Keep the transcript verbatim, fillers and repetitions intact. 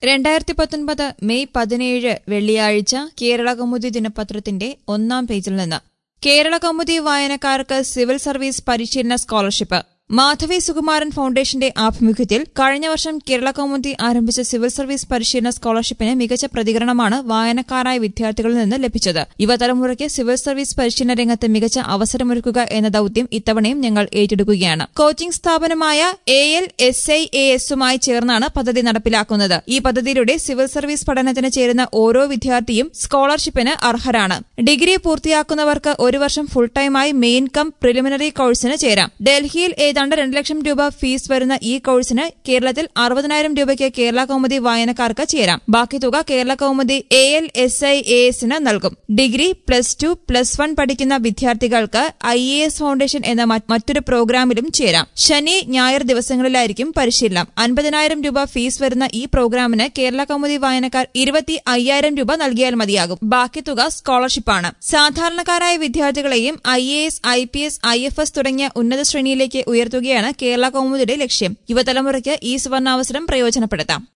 രണ്ടായിരത്തി പത്തൊൻപത് മെയ് പതിനേഴ് വെള്ളിയാഴ്ച കേരളകൗമുദി ദിനപത്രത്തിന്റെ ഒന്നാം പേജിൽ നിന്ന് കേരളകൗമുദി വായനക്കാർക്ക് സിവിൽ സർവീസ് പരിശീലന സ്കോളർഷിപ്പ്. മാധവി സുകുമാരൻ ഫൌണ്ടേഷന്റെ ആഭിമുഖ്യത്തിൽ കഴിഞ്ഞ വർഷം കേരളകൗമുദി ആരംഭിച്ച സിവിൽ സർവീസ് പരിശീലന സ്കോളർഷിപ്പിന് മികച്ച പ്രതികരണമാണ് വായനക്കാരായ വിദ്യാർത്ഥികളിൽ നിന്ന് ലഭിച്ചത്. യുവതലമുറയ്ക്ക് സിവിൽ സർവീസ് പരിശീലന രംഗത്ത് മികച്ച അവസരമൊരുക്കുക എന്ന ദൌത്യം ഇത്തവണയും ഞങ്ങൾ ഏറ്റെടുക്കുകയാണ്. കോച്ചിംഗ് സ്ഥാപനമായ A L S I A എസുമായി ചേർന്നാണ് പദ്ധതി നടപ്പിലാക്കുന്നത്. ഈ പദ്ധതിയിലൂടെ സിവിൽ സർവീസ് പഠനത്തിന് ചേരുന്ന ഓരോ വിദ്യാർത്ഥിയും സ്കോളർഷിപ്പിന് അർഹരാണ്. ഡിഗ്രി പൂർത്തിയാക്കുന്നവർക്ക് ഒരു വർഷം ഫുൾ ടൈമായി മെയിൻ കം പ്രിലിമിനറി കോഴ്സിന് ചേരാം. ഡൽഹിയിൽ ഏതാണ്ട് രണ്ട് ലക്ഷം രൂപ ഫീസ് വരുന്ന ഈ കോഴ്സിന് കേരളത്തിൽ അറുപതിനായിരം രൂപയ്ക്ക് കേരള കൗമുദി വായനക്കാർക്ക് ചേരാം. ബാക്കി തുക Kerala Kaumudi A L S I A എസിന് നൽകും. Degree, plus two, plus one പഠിക്കുന്ന വിദ്യാർത്ഥികൾക്ക് ഐ എ എസ് ഫൌണ്ടേഷൻ എന്ന മറ്റൊരു പ്രോഗ്രാമിലും ചേരാം. ശനി, ഞായർ ദിവസങ്ങളിലായിരിക്കും പരിശീലനം. അൻപതിനായിരം രൂപ ഫീസ് വരുന്ന ഈ പ്രോഗ്രാമിന് കേരള കൗമുദി വായനക്കാർ ഇരുപത്തി അയ്യായിരം രൂപ നൽകിയാൽ മതിയാകും. ബാക്കി തുക സ്കോളർഷിപ്പാണ്. സാധാരണക്കാരായ വിദ്യാർത്ഥികളെയും I A S, I P S, I F S തുടങ്ങിയ ഉന്നത ശ്രേണിയിലേക്ക് ഉയർത്തുകയാണ് കേരള കൗമുദിയുടെ ലക്ഷ്യം. യുവതലമുറയ്ക്ക് ഈ സുവർണാവസരം പ്രയോജനപ്പെടുത്താം.